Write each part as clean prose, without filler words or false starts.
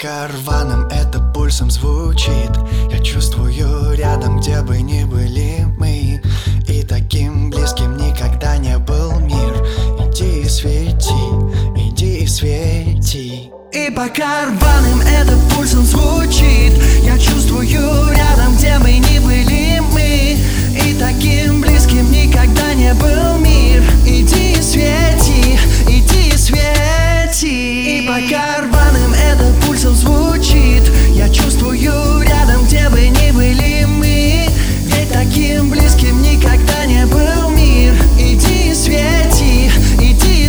пока рваным это пульсом звучит, я чувствую рядом, где бы ни были мы. И таким близким никогда не был мир. Иди и свети, иди и свети. И пока рваным это пульсом звучит, я чувствую рядом, где бы ни были мы. И таким близким никогда не был мир. Иди и свети, иди и свети. И пока рваным это пульсом звучит, я чувствую рядом, где бы ни были мы. Ведь таким близким никогда не был мир. Иди и свети, иди и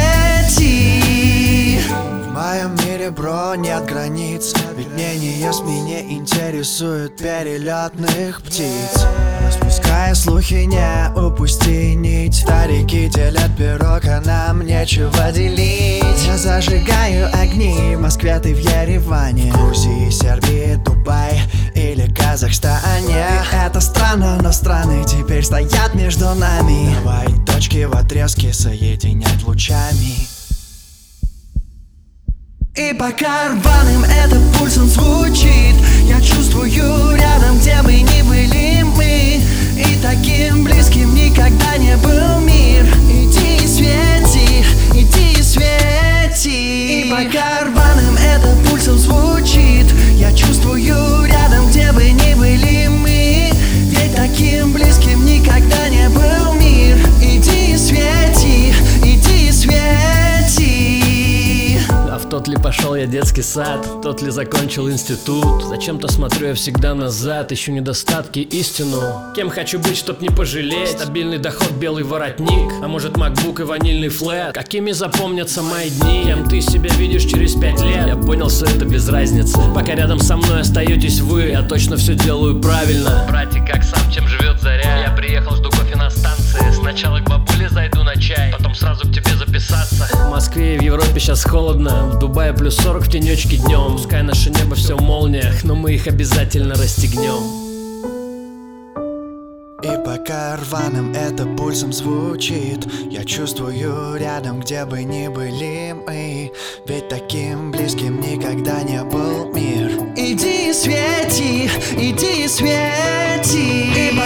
свети. В моем мире, бро, нет границ, ведь мнение СМИ не интересует перелетных птиц. Распуская слухи, не упусти нить. Старики делят пирог, а нам нечего делить. Я зажигаю огни в Москве, ты в Ереване, Грузии, Сербии, Дубае или Казахстане. И это странно, но страны теперь стоят между нами. Давай точки в отрезке соединять лучами. И пока рваным это пульсом звучит, я чувствую рядом, где бы ни были мы. И таким близким никогда не был мир. Иди и свети, иди и свети. И пока рваным это пульсом звучит, я чувствую рядом, где бы ни были мы. Ведь таким близким никогда не был мир. Иди и свети, иди и свети. А в тот ли пошел я детский сад, в тот ли закончил институт? Зачем-то смотрю я всегда назад, ищу недостатки, истину. Кем хочу быть, чтоб не пожалеть? Стабильный доход, белый воротник, а может MacBook и ванильный флэт? Какими запомнятся мои дни? Кем ты себя видишь через 5 лет? Я понял, все это без разницы. Пока рядом со мной остаетесь вы, я точно все делаю правильно. Братик, как сам, чем живет заря? Я приехал, жду кофе на станции. Сначала к бабуле зайду на чай, потом сразу к тебе записаться. В Москве и в Европе сейчас холодно, в Дубае плюс 40 в тенечке днем. Пускай наше небо все в молниях, но мы их обязательно расстегнем. И пока рваным это пульсом звучит, я чувствую рядом, где бы ни были мы. Ведь таким близким никогда не был мир. Иди и свети, иди и свети.